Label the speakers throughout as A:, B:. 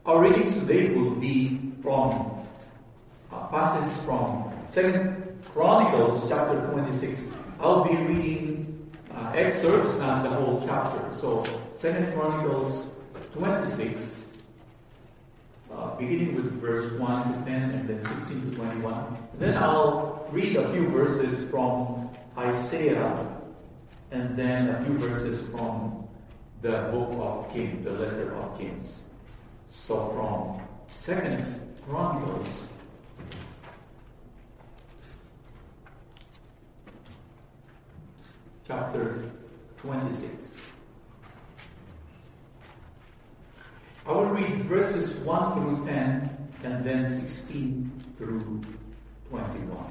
A: Our readings today will be from a passage from 2 Chronicles chapter 26. I'll be reading excerpts, not the whole chapter. So 2 Chronicles 26, beginning with verse 1 to 10 and then 16 to 21. Then I'll read a few verses from Isaiah and then a few verses from the book of Kings, the letter of Kings. So from 2 Chronicles chapter 26. I will read verses 1 through 10 and then 16 through 21.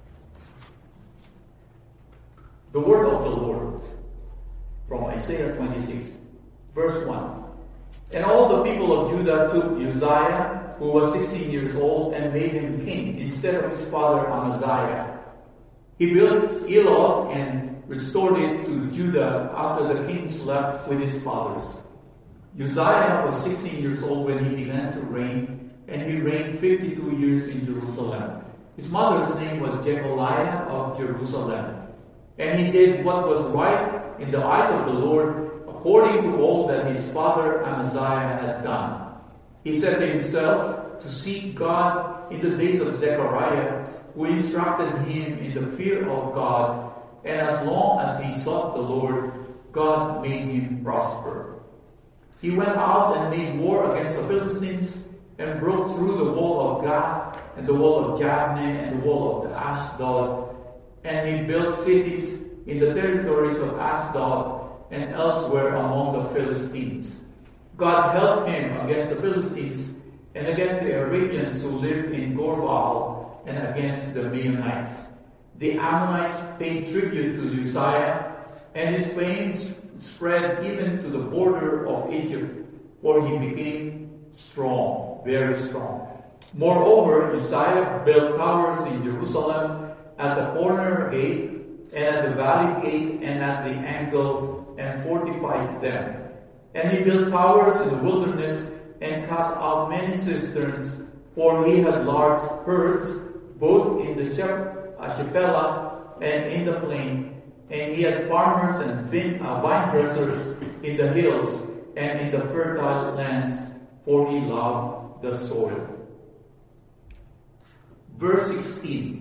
A: The word of the Lord from Isaiah 26, verse 1. And all the people of Judah took Uzziah, who was 16 years old, and made him king instead of his father Amaziah. He built Eloth and restored it to Judah after the kings left with his fathers. Uzziah was 16 years old when he began to reign, and he reigned 52 years in Jerusalem. His mother's name was Jecoliah of Jerusalem. And he did what was right in the eyes of the Lord, according to all that his father Amaziah had done. He set himself to seek God in the days of Zechariah, who instructed him in the fear of God, and as long as he sought the Lord, God made him prosper. He went out and made war against the Philistines, and broke through the wall of Gath, and the wall of Jabneh, and the wall of the Ashdod, and he built cities in the territories of Ashdod, and elsewhere among the Philistines. God helped him against the Philistines and against the Arabians who lived in Gorbal and against the Meunites. The Ammonites paid tribute to Uzziah, and his fame spread even to the border of Egypt, for he became strong, very strong. Moreover, Uzziah built towers in Jerusalem at the corner gate and at the valley gate and at the angle, and fortified them. And he built towers in the wilderness and cut out many cisterns, for he had large herds, both in the Shephelah and in the plain. And he had farmers and vine dressers in the hills and in the fertile lands, for he loved the soil. Verse 16.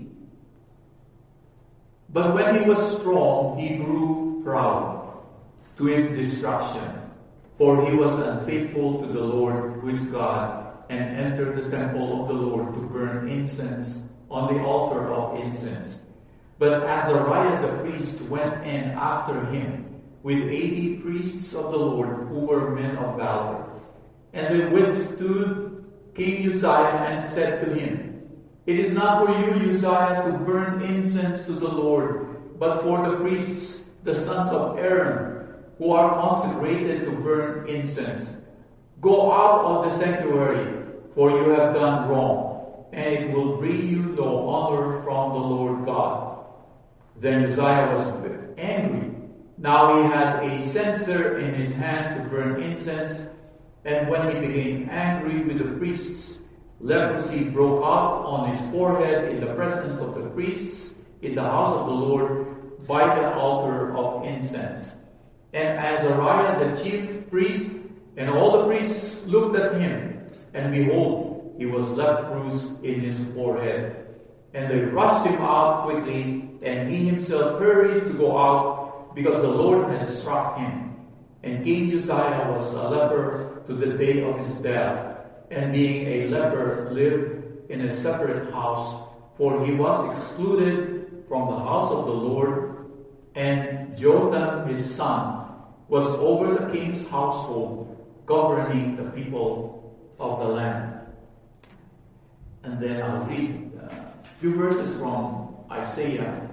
A: But when he was strong, he grew proud, to his destruction. For he was unfaithful to the Lord his God, and entered the temple of the Lord to burn incense on the altar of incense. But Azariah the priest went in after him, with 80 priests of the Lord who were men of valor. And they withstood King Uzziah and said to him, It is not for you, Uzziah, to burn incense to the Lord, but for the priests, the sons of Aaron, who are consecrated to burn incense. Go out of the sanctuary, for you have done wrong, and it will bring you no honor from the Lord God. Then Uzziah was angry. Now he had a censer in his hand to burn incense, and when he became angry with the priests, leprosy broke out on his forehead in the presence of the priests in the house of the Lord by the altar of incense. And Azariah the chief priest and all the priests looked at him, and behold, he was leprous in his forehead. And they rushed him out quickly, and he himself hurried to go out, because the Lord had struck him. And King Uzziah was a leper to the day of his death, and being a leper lived in a separate house, for he was excluded from the house of the Lord. And Jotham his son was over the king's household, governing the people of the land. And then I'll read a few verses from Isaiah.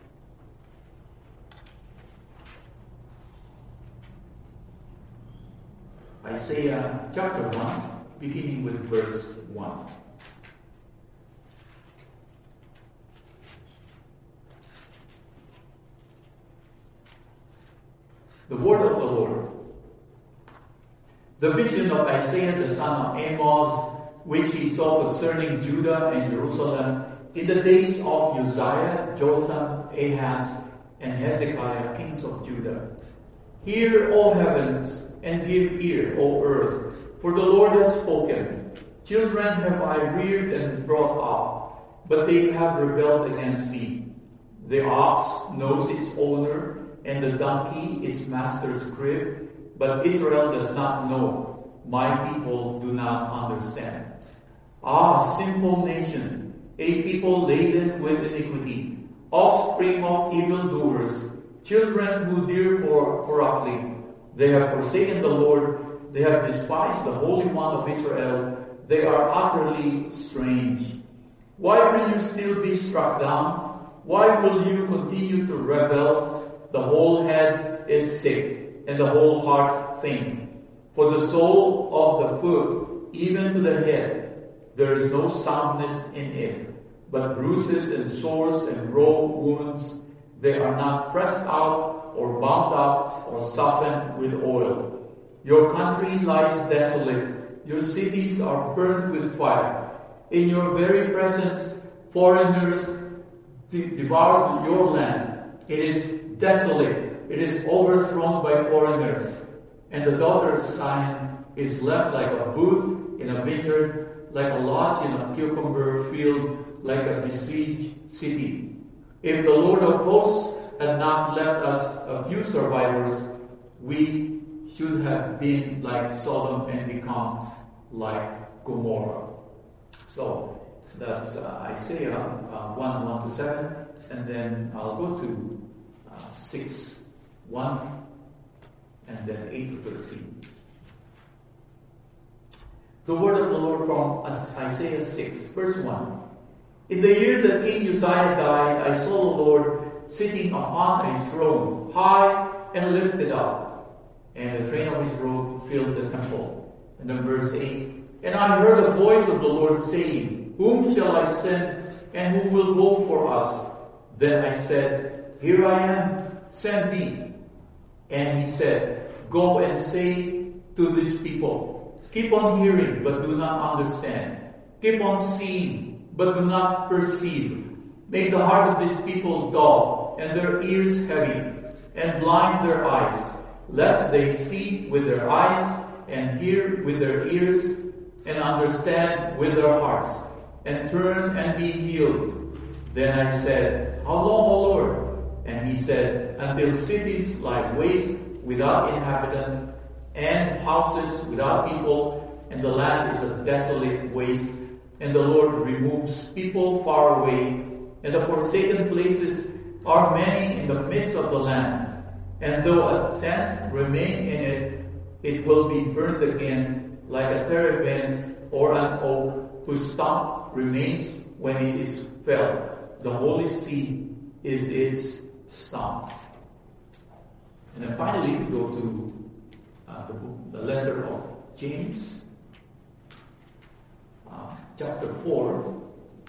A: Isaiah chapter 1, beginning with verse 1. The word of the Lord. The vision of Isaiah the son of Amos, which he saw concerning Judah and Jerusalem in the days of Uzziah, Jotham, Ahaz, and Hezekiah, kings of Judah. Hear, O heavens, and give ear, O earth, for the Lord has spoken. Children have I reared and brought up, but they have rebelled against me. The ox knows its owner, and the donkey its master's crib, but Israel does not know. My people do not understand. Ah, sinful nation, a people laden with iniquity, offspring of evildoers, children who deal corruptly. They have forsaken the Lord, they have despised the Holy One of Israel, they are utterly strange. Why will you still be struck down? Why will you continue to rebel? The whole head is sick, and the whole heart faint. For the sole of the foot, even to the head, there is no soundness in it, but bruises and sores and raw wounds. They are not pressed out or bound up or softened with oil. Your country lies desolate. Your cities are burned with fire. In your very presence, foreigners devour your land. It is desolate. It is overthrown by foreigners. And the daughter of Zion is left like a booth in a vineyard, like a lodge in a cucumber field, like a besieged city. If the Lord of hosts had not left us a few survivors, we should have been like Sodom and become like Gomorrah. So that's Isaiah 1:1-7, and then I'll go to 6:1, and then 8-13. The word of the Lord from Isaiah 6, verse 1. In the year that King Uzziah died, I saw the Lord sitting upon a throne, high and lifted up, and the train of his robe filled the temple. And then verse 8. And I heard a voice of the Lord saying, Whom shall I send, and who will go for us? Then I said, Here I am, send me. And he said, Go and say to these people, Keep on hearing, but do not understand. Keep on seeing, but do not perceive. Make the heart of these people dull, and their ears heavy, and blind their eyes, lest they see with their eyes, and hear with their ears, and understand with their hearts, and turn and be healed. Then I said, How long, O Lord? And he said, Until cities lie waste without inhabitant, and houses without people, and the land is a desolate waste, and the Lord removes people far away, and the forsaken places are many in the midst of the land. And though a tenth remain in it, it will be burned again, like a terebinth or an oak whose stump remains when it is felled. The holy seed is its stump. And then finally, we go to the letter of James, chapter 4.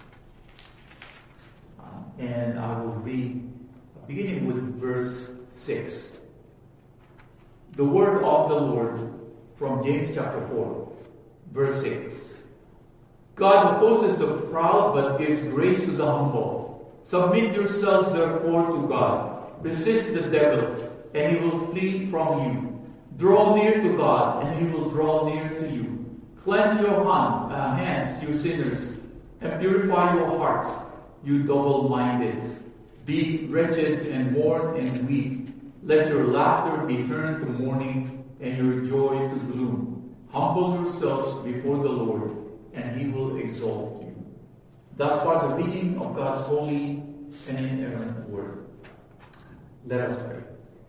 A: And I will read, beginning with verse 6. The word of the Lord from James chapter 4, verse 6. God opposes the proud, but gives grace to the humble. Submit yourselves therefore to God. Resist the devil, and he will flee from you. Draw near to God, and he will draw near to you. Cleanse your hands, you sinners, and purify your hearts, you double-minded. Be wretched and mourn and weep. Let your laughter be turned to mourning, and your joy to gloom. Humble yourselves before the Lord, and he will exalt you. Thus far the reading of God's holy and inerrant word. Let us pray.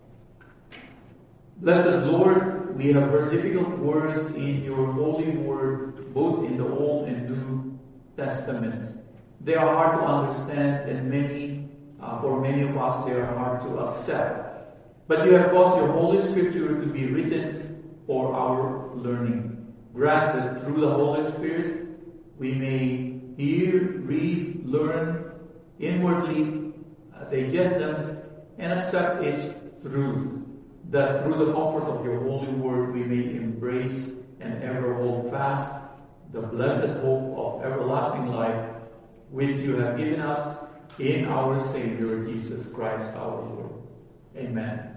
A: Blessed Lord, we have heard difficult words in your holy word, both in the Old and New Testaments. They are hard to understand, and for many of us, they are hard to accept. But you have caused your Holy Scripture to be written for our learning. Grant that through the Holy Spirit, we may hear, read, learn, inwardly digest them, and accept its truth. that through the comfort of your holy word we may embrace and ever hold fast the blessed hope of everlasting life, which you have given us in our Savior Jesus Christ our Lord. Amen.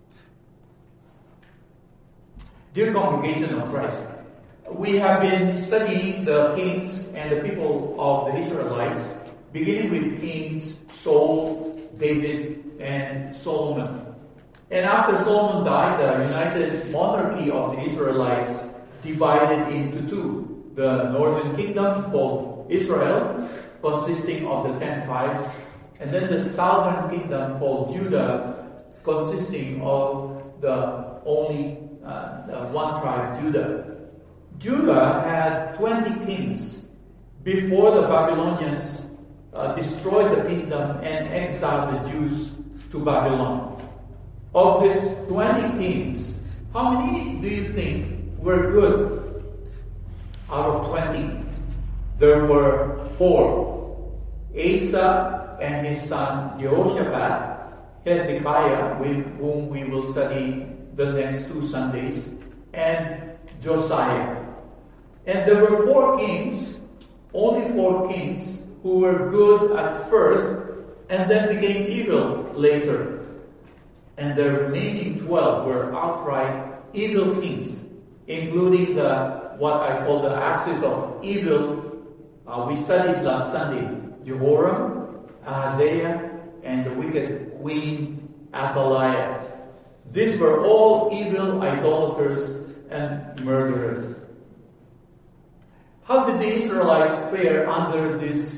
A: Dear congregation of Christ, we have been studying the kings and the people of the Israelites, beginning with Kings Saul, David, and Solomon. And after Solomon died, the united monarchy of the Israelites divided into two. The northern kingdom called Israel, consisting of the 10 tribes, and then the southern kingdom called Judah, consisting of the only one tribe, Judah. Judah had 20 kings before the Babylonians destroyed the kingdom and exiled the Jews to Babylon. Of these 20 kings, how many do you think were good? Out of 20, there were 4. Asa and his son Jehoshaphat, Hezekiah, with whom we will study the next 2 Sundays, and Josiah. And there were 4 kings, only 4 kings, who were good at first and then became evil later. And the remaining 12 were outright evil kings, including what I call the axis of evil. We studied last Sunday, Jehoram, Ahaziah, and the wicked queen Athaliah. These were all evil idolaters and murderers. How did the Israelites fare under these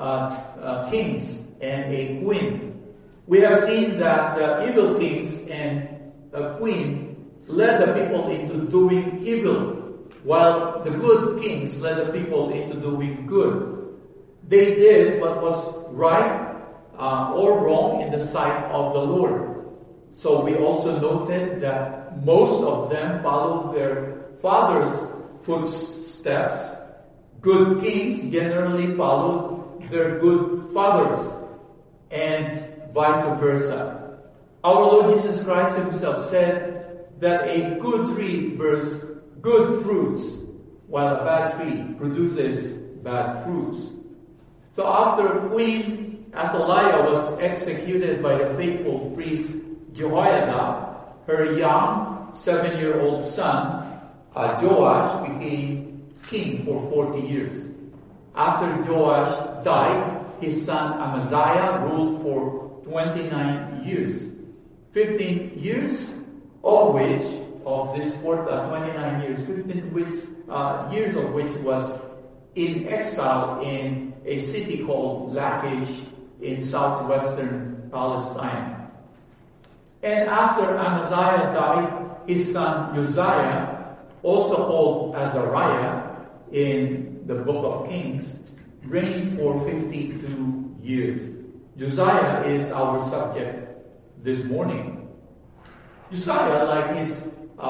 A: kings and a queen? We have seen that the evil kings and a queen led the people into doing evil, while the good kings led the people into doing good. They did what was right or wrong in the sight of the Lord. So we also noted that most of them followed their father's footsteps. Good kings generally followed their good fathers, and vice versa. Our Lord Jesus Christ himself said that a good tree bears good fruits, while a bad tree produces bad fruits. So after Queen Athaliah was executed by the faithful priest Jehoiada, her young 7-year-old son Joash became king for 40 years. After Joash died, his son Amaziah ruled for 29 years. 15 years of which, of this 29 years, 15 years of which was in exile in a city called Lachish in southwestern Palestine. And after Amaziah died, his son Uzziah, also called Azariah in the book of Kings, reigned for 52 years. Uzziah is our subject this morning. Uzziah, like his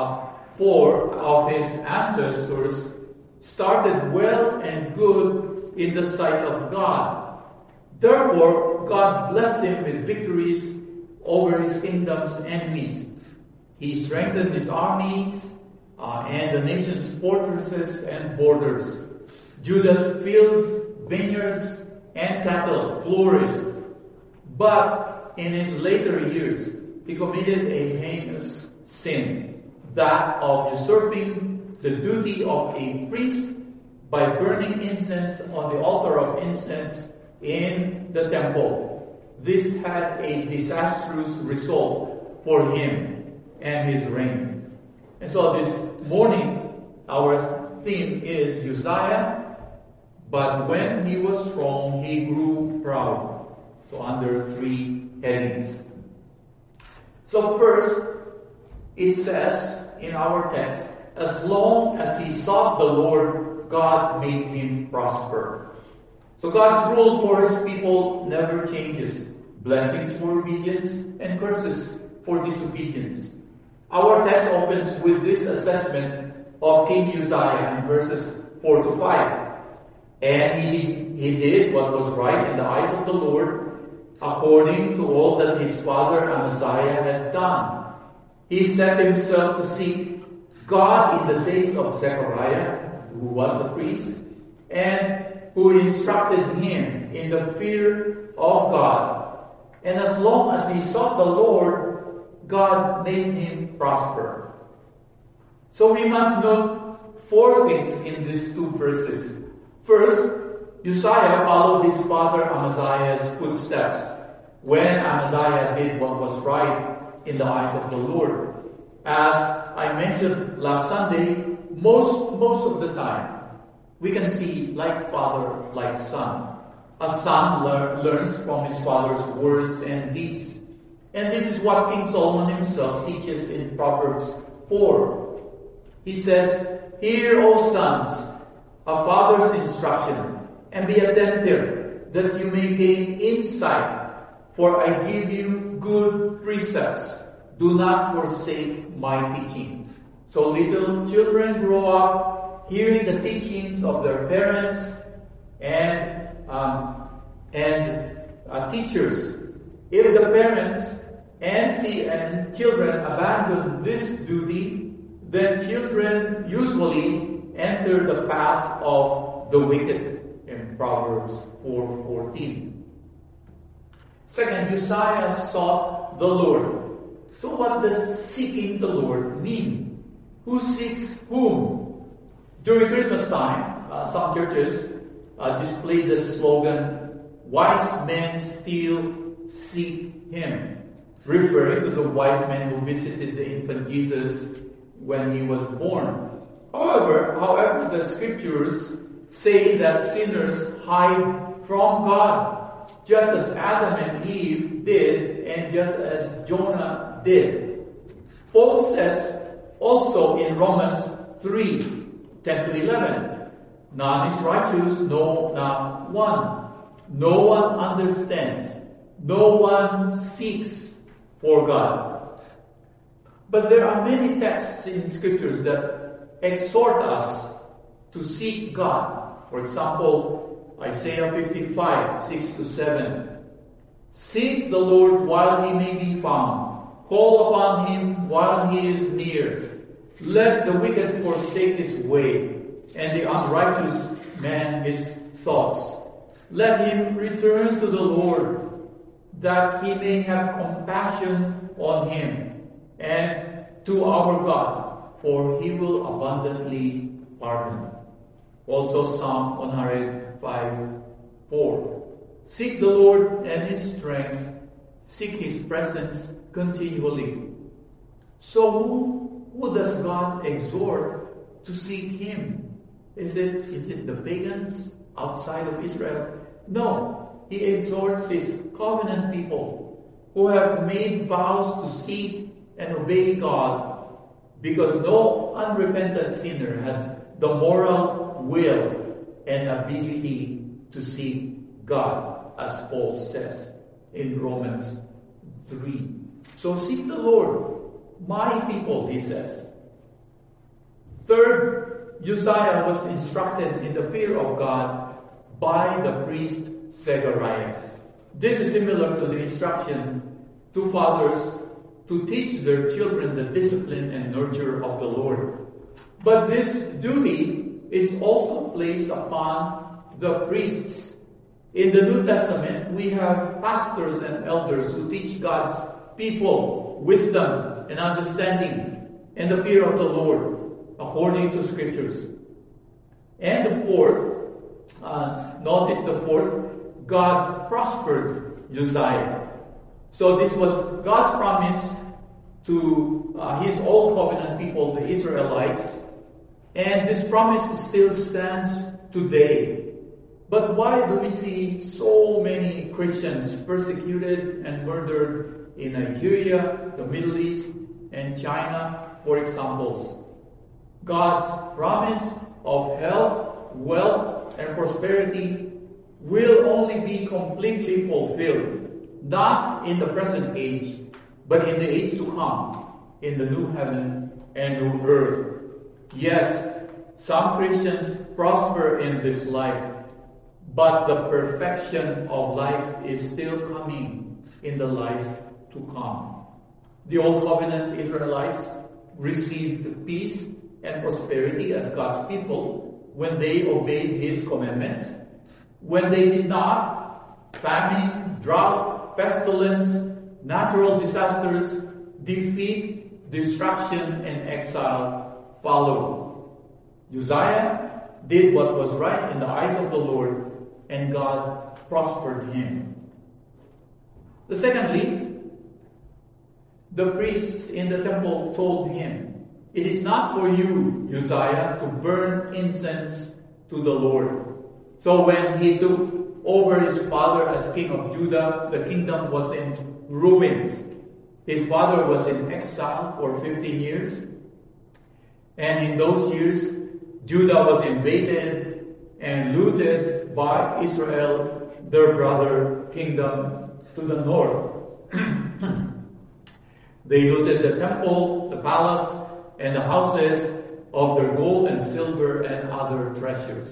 A: 4 of his ancestors, started well and good in the sight of God. Therefore, God blessed him with victories over his kingdom's enemies. He strengthened his armies and the nation's fortresses and borders. Judah's fields, vineyards, and cattle flourished. But in his later years, he committed a heinous sin, that of usurping the duty of a priest by burning incense on the altar of incense in the temple. This had a disastrous result for him and his reign. And so this morning, our theme is Uzziah, but when he was strong, he grew proud. So under 3 headings. So first, it says in our text, as long as he sought the Lord, God made him prosper. So God's rule for his people never changes. Blessings for obedience and curses for disobedience. Our text opens with this assessment of King Uzziah in verses 4 to 5. And he did what was right in the eyes of the Lord, according to all that his father Amaziah had done. He set himself to seek God in the days of Zechariah, who was a priest, and who instructed him in the fear of God. And as long as he sought the Lord, God made him prosper. So we must note 4 things in these 2 verses. First, Uzziah followed his father Amaziah's footsteps when Amaziah did what was right in the eyes of the Lord. As I mentioned last Sunday, most of the time, we can see like father, like son. A son learns from his father's words and deeds. And this is what King Solomon himself teaches in Proverbs 4. He says, "Hear, O sons, a father's instruction, and be attentive, that you may gain insight. For I give you good precepts. Do not forsake my teaching." So little children grow up hearing the teachings of their parents and teachers. If the parents and children abandon this duty, then children usually enter the path of the wicked in Proverbs 4:14. Second, Uzziah sought the Lord. So what does seeking the Lord mean? Who seeks whom? During Christmas time, some churches display the slogan, "Wise men still seek Him," referring to the wise men who visited the infant Jesus when He was born. However, the scriptures say that sinners hide from God, just as Adam and Eve did, and just as Jonah did. Paul says also in Romans 3:10-11, "None is righteous, no, not one. No one understands. No one seeks for God." But there are many texts in scriptures that exhort us to seek God. For example, Isaiah 55:6-7. "Seek the Lord while He may be found. Call upon Him while He is near. Let the wicked forsake his way, and the unrighteous man his thoughts. Let him return to the Lord, that He may have compassion on him, and to our God, for He will abundantly pardon." Also Psalm 105:4. "Seek the Lord and His strength. Seek His presence continually." So who does God exhort to seek Him? Is it the pagans outside of Israel? No. He exhorts His covenant people who have made vows to seek and obey God, because no unrepentant sinner has the moral will and ability to seek God, as Paul says in Romans 3. So seek the Lord, my people, he says. Third, Uzziah was instructed in the fear of God by the priest Zechariah. This is similar to the instruction to fathers to teach their children the discipline and nurture of the Lord. But this duty is also placed upon the priests. In the New Testament, we have pastors and elders who teach God's people wisdom and understanding and the fear of the Lord according to scriptures. And the fourth, notice the fourth, God prospered Uzziah. So this was God's promise to His old covenant people, the Israelites, and this promise still stands today. But why do we see so many Christians persecuted and murdered in Nigeria, the Middle East, and China, for examples? God's promise of health, wealth, and prosperity will only be completely fulfilled, not in the present age, but in the age to come, in the new heaven and new earth. Yes, some Christians prosper in this life, but the perfection of life is still coming in the life to come. The Old Covenant Israelites received peace and prosperity as God's people when they obeyed His commandments. When they did not, famine, drought, pestilence, natural disasters, defeat, destruction, and exile followed. Uzziah did what was right in the eyes of the Lord, and God prospered him. Secondly, the priests in the temple told him, "It is not for you, Uzziah, to burn incense to the Lord." So when he took over his father as king of Judah, the kingdom was in ruins. His father was in exile for 15 years. And in those years, Judah was invaded and looted by Israel, their brother kingdom to the north. They looted the temple, the palace, and the houses of their gold and silver and other treasures.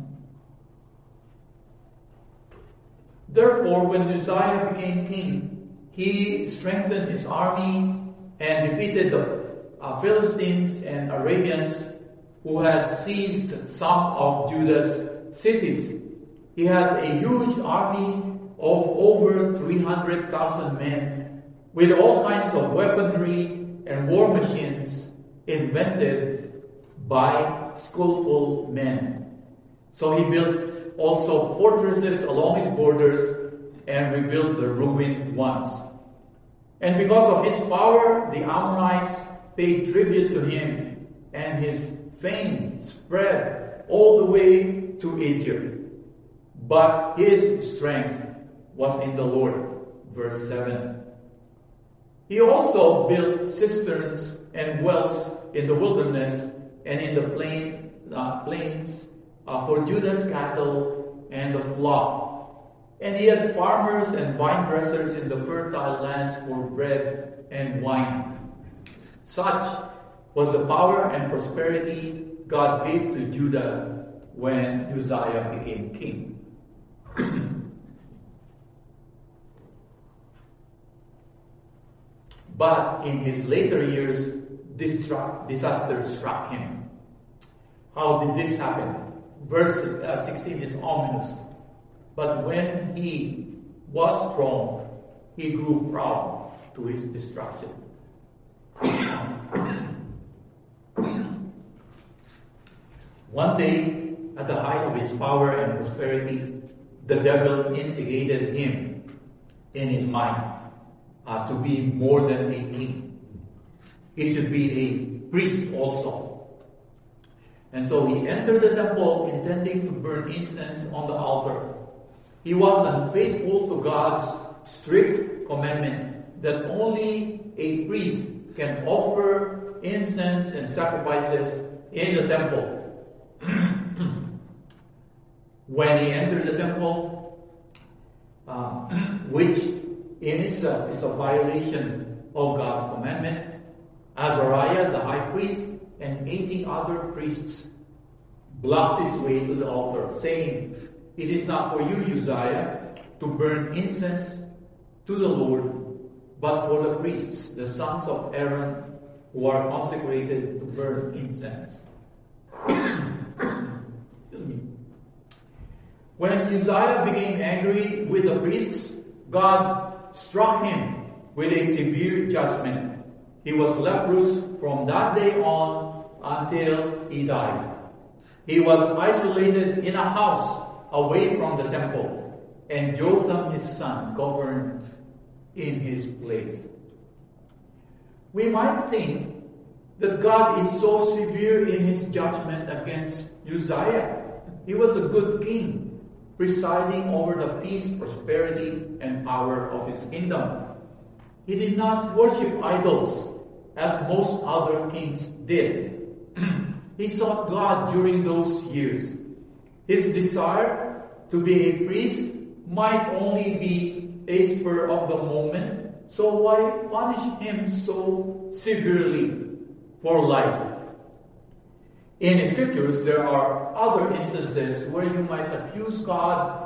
A: Therefore, when Uzziah became king, he strengthened his army and defeated the Philistines and Arabians who had seized some of Judah's cities. He had a huge army of over 300,000 men with all kinds of weaponry and war machines invented by skillful men. So he built also fortresses along his borders and rebuilt the ruined ones. And because of his power, the Ammonites paid tribute to him, and his fame spread all the way to Egypt. But his strength was in the Lord. Verse 7. He also built cisterns and wells in the wilderness and in the plains for Judah's cattle and the flock. And he had farmers and vine dressers in the fertile lands for bread and wine. Such was the power and prosperity God gave to Judah when Uzziah became king. But in his later years, disaster struck him. How did this happen? Verse 16 is ominous. But when he was strong, he grew proud to his destruction. One day, at the height of his power and prosperity, the devil instigated him in his mind to be more than a king. He should be a priest also. And so he entered the temple intending to burn incense on the altar. He was unfaithful to God's strict commandment that only a priest can offer incense and sacrifices in the temple. When he entered the temple, which in itself is a violation of God's commandment, Azariah, the high priest, and 80 other priests blocked his way to the altar, saying, "It is not for you, Uzziah, to burn incense to the Lord, but for the priests, the sons of Aaron, who are consecrated to burn incense." Excuse me. When Uzziah became angry with the priests, God struck him with a severe judgment. He was leprous from that day on until he died. He was isolated in a house away from the temple, and Jotham his son governed in his place. We might think that God is so severe in his judgment against Uzziah. He was a good king, presiding over the peace, prosperity, and power of his kingdom. He did not worship idols as most other kings did. He sought God during those years. His desire to be a priest might only be a spur of the moment, so why punish him so severely for life? In the scriptures, there are other instances where you might accuse God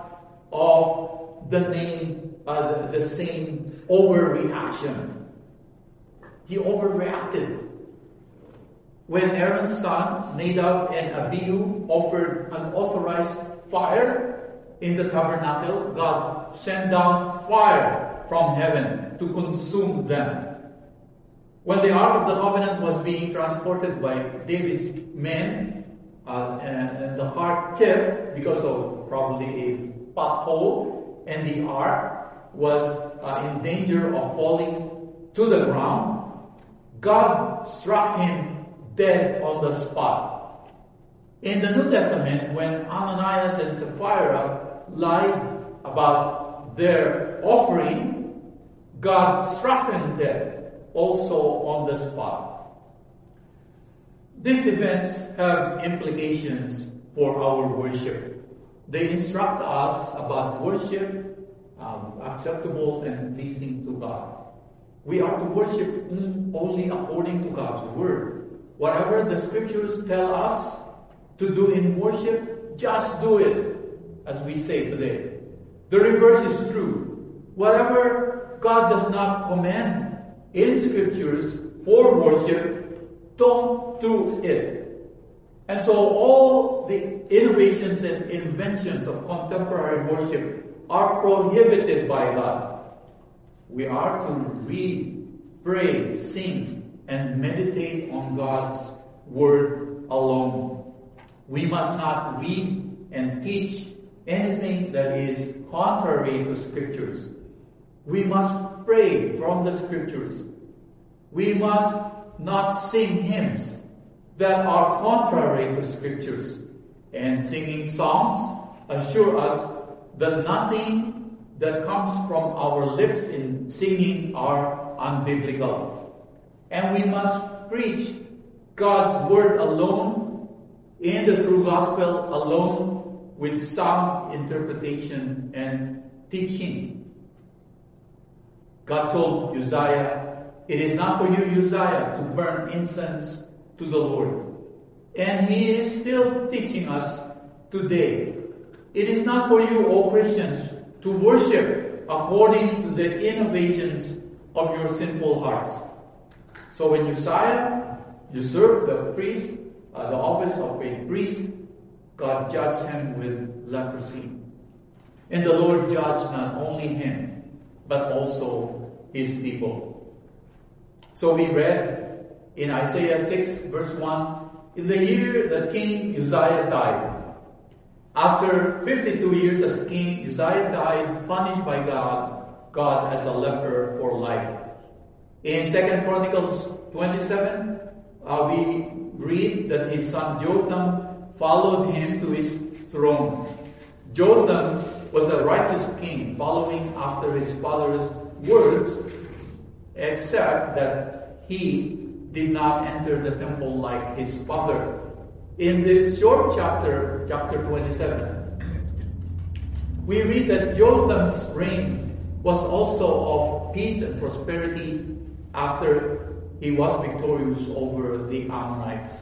A: of the same overreaction. he overreacted. When Aaron's son, Nadab and Abihu, offered unauthorized fire in the tabernacle, God sent down fire from heaven to consume them. When the Ark of the Covenant was being transported by David's men, and the heart tipped because of probably a pothole, and the Ark was in danger of falling to the ground, God struck him dead on the spot. In the New Testament, when Ananias and Sapphira lied about their offering, God struck them dead also on the spot. These events have implications for our worship. They instruct us about worship acceptable and pleasing to God. We are to worship only according to God's word. Whatever the scriptures tell us to do in worship, just do it, as we say today. The reverse is true. Whatever God does not command in scriptures for worship, don't do it. And so all the innovations and inventions of contemporary worship are prohibited by God. We are to read, pray, sing, and meditate on God's word alone. We must not read and teach anything that is contrary to scriptures. We must pray from the scriptures. We must not sing hymns that are contrary to scriptures. And singing songs assure us that nothing that comes from our lips in singing are unbiblical. And we must preach God's word alone, in the true gospel alone, with sound interpretation and teaching. God told Uzziah, "It is not for you, Uzziah, to burn incense to the Lord." And he is still teaching us today. It is not for you, O Christians, to worship according to the innovations of your sinful hearts. So when Uzziah usurped the office of a priest, God judged him with leprosy. And the Lord judged not only him, but also his people. So we read in Isaiah 6 verse 1, "In the year that King Uzziah died." After 52 years as king, Uzziah died, punished by God as a leper for life. In 2 Chronicles 27, we read that his son Jotham followed him to his throne. Jotham was a righteous king, following after his father's words, except that he did not enter the temple like his father. In this short chapter 27, we read that Jotham's reign was also of peace and prosperity after he was victorious over the Ammonites.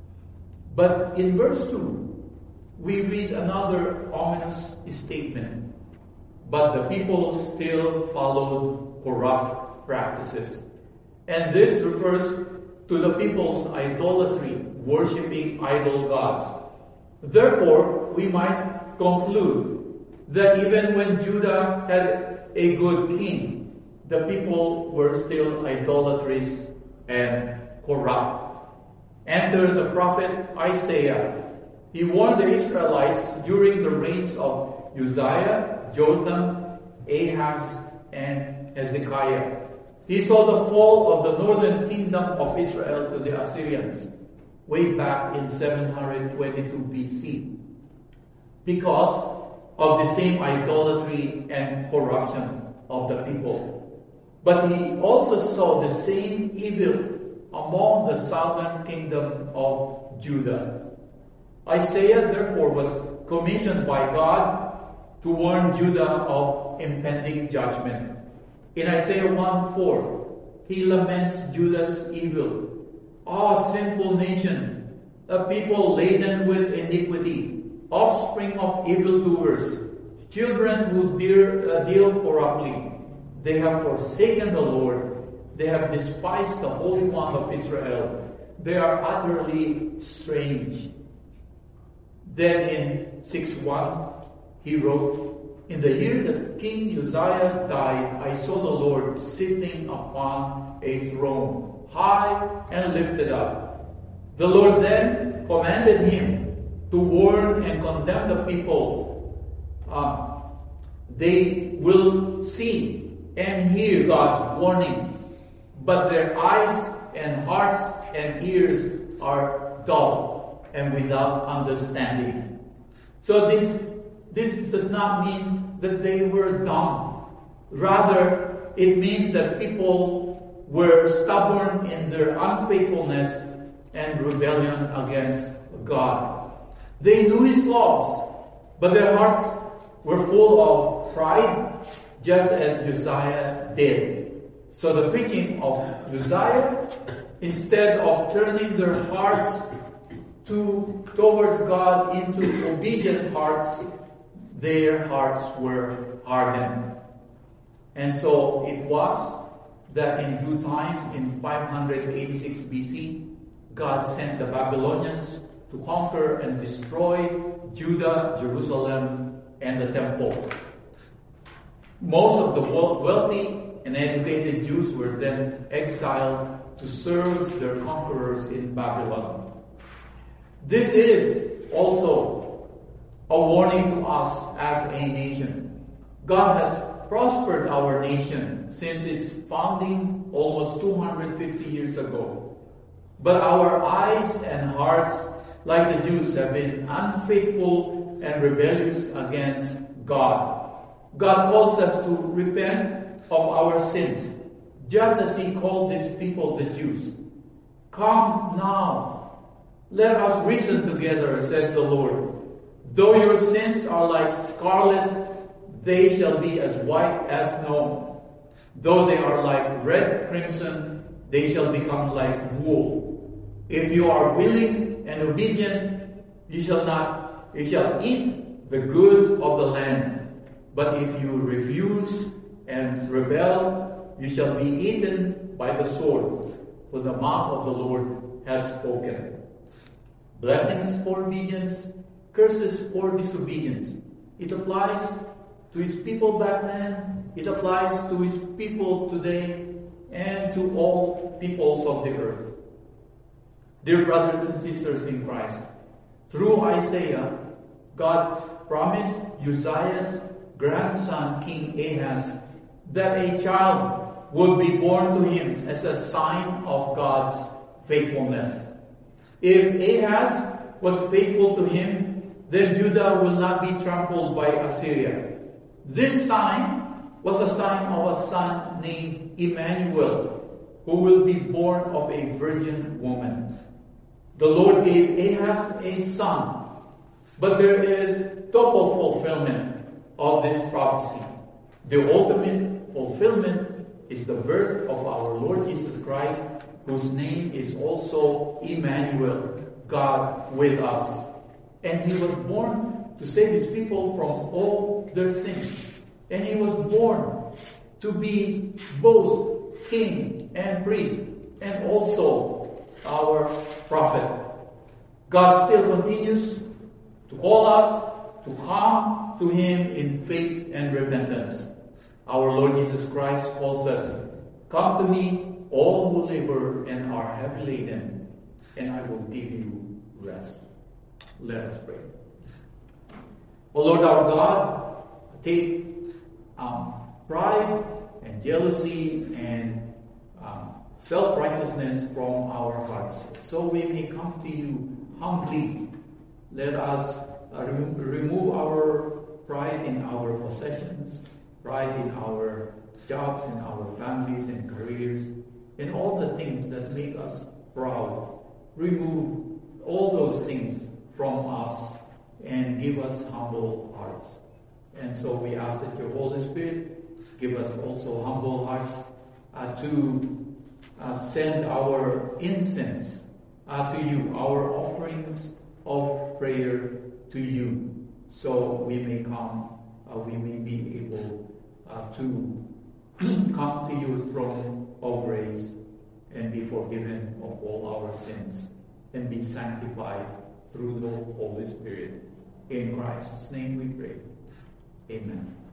A: But in verse 2, we read another ominous statement. "But the people still followed corrupt practices." And this refers to the people's idolatry, worshipping idol gods. Therefore, we might conclude that even when Judah had a good king, the people were still idolatrous and corrupt. Enter the prophet Isaiah. He warned the Israelites during the reigns of Uzziah, Jotham, Ahaz, and Hezekiah. He saw the fall of the northern kingdom of Israel to the Assyrians way back in 722 BC because of the same idolatry and corruption of the people. But he also saw the same evil among the southern kingdom of Judah. Isaiah therefore was commissioned by God to warn Judah of impending judgment. In Isaiah 1:4, he laments Judah's evil. "Ah, sinful nation, a people laden with iniquity, offspring of evildoers, children who deal corruptly. They have forsaken the Lord. They have despised the Holy One of Israel. They are utterly strange. Then in 6:1, he wrote, in the year that King Uzziah died, I saw the Lord sitting upon a throne, high and lifted up. The Lord then commanded him to warn and condemn the people. They will see and hear God's warning, but their eyes and hearts and ears are dull and without understanding. So this does not mean that they were dumb. Rather, it means that people were stubborn in their unfaithfulness and rebellion against God. They knew His laws, but their hearts were full of pride, just as Uzziah did. So the preaching of Uzziah, instead of turning their hearts towards God into obedient hearts, their hearts were hardened. And so it was that in due time, in 586 BC, God sent the Babylonians to conquer and destroy Judah, Jerusalem, and the temple. Most of the wealthy and educated Jews were then exiled to serve their conquerors in Babylon. This is also a warning to us as a nation. God has prospered our nation since its founding almost 250 years ago. But our eyes and hearts, like the Jews, have been unfaithful and rebellious against God. God calls us to repent of our sins, just as He called these people, the Jews. Come now, let us reason together, says the Lord. Though your sins are like scarlet, they shall be as white as snow. Though they are like red crimson, they shall become like wool. If you are willing and obedient, you shall eat the good of the land. But if you refuse and rebel, you shall be eaten by the sword, for the mouth of the Lord has spoken. Blessings for obedience, curses for disobedience. It applies to His people back then, it applies to His people today, and to all peoples of the earth. Dear brothers and sisters in Christ, through Isaiah, God promised Uzziah's grandson, King Ahaz, that a child would be born to him as a sign of God's faithfulness. If Ahaz was faithful to him, then Judah will not be trampled by Assyria. This sign was a sign of a son named Emmanuel, who will be born of a virgin woman. The Lord gave Ahaz a son, but there is double fulfillment of this prophecy. The ultimate fulfillment is the birth of our Lord Jesus Christ, whose name is also Emmanuel, God with us. And He was born to save His people from all their sins. And He was born to be both king and priest, and also our prophet. God still continues to call us to come to Him in faith and repentance. Our Lord Jesus Christ calls us, "Come to me, all who labor and are heavy laden, and I will give you rest." Let us pray. O Lord our God, take pride and jealousy and self-righteousness from our hearts, so we may come to you humbly. Let us remove our pride in our possessions, pride in our jobs, in our families and careers, and all the things that make us proud. Remove all those things from us and give us humble hearts. And so we ask that your Holy Spirit give us also humble hearts to send our incense to you, our offerings of prayer to you, so we may be able to come to your throne of grace and be forgiven of all our sins and be sanctified through the Holy Spirit. In Christ's name we pray. Amen.